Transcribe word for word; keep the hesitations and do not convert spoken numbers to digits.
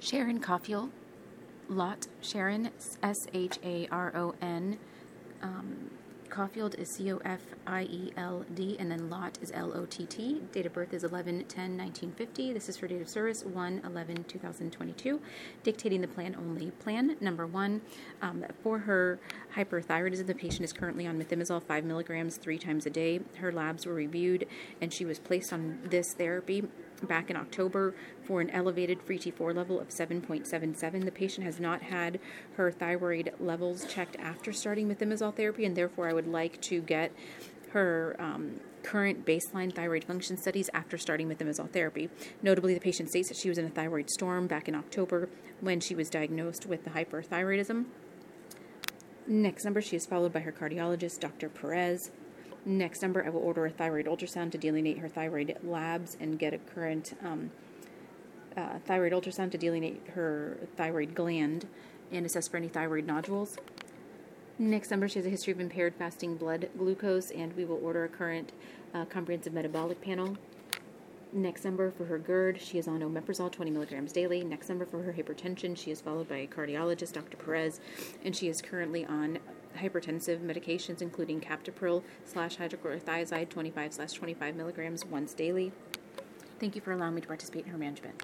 Sharon Cauffield, Lot Sharon, S H A R O N. Um, Cauffield is C O F I E L D, and then Lot is L O T T. Date of birth is eleven ten nineteen fifty. This is for date of service one eleven two thousand twenty-two. Dictating the plan only. Plan number one, um, for her hyperthyroidism, the patient is currently on methimazole five milligrams three times a day. Her labs were reviewed, and she was placed on this therapy back in October for an elevated free T four level of seven point seven seven. The patient has not had her thyroid levels checked after starting methimazole therapy, and therefore I would like to get her um, current baseline thyroid function studies after starting methimazole therapy. Notably, the patient states that she was in a thyroid storm back in October when she was diagnosed with the hyperthyroidism. Next number, she is followed by her cardiologist, Doctor Perez. Next number, I will order a thyroid ultrasound to delineate her thyroid labs and get a current um, uh, thyroid ultrasound to delineate her thyroid gland and assess for any thyroid nodules. Next number, she has a history of impaired fasting blood glucose, and we will order a current uh, comprehensive metabolic panel. Next number, for her GERD, she is on omeprazole twenty milligrams daily. Next number, for her hypertension, she is followed by a cardiologist, Doctor Perez, and she is currently on hypertensive medications, including captopril slash hydrochlorothiazide twenty-five slash twenty-five milligrams once daily. Thank you for allowing me to participate in her management.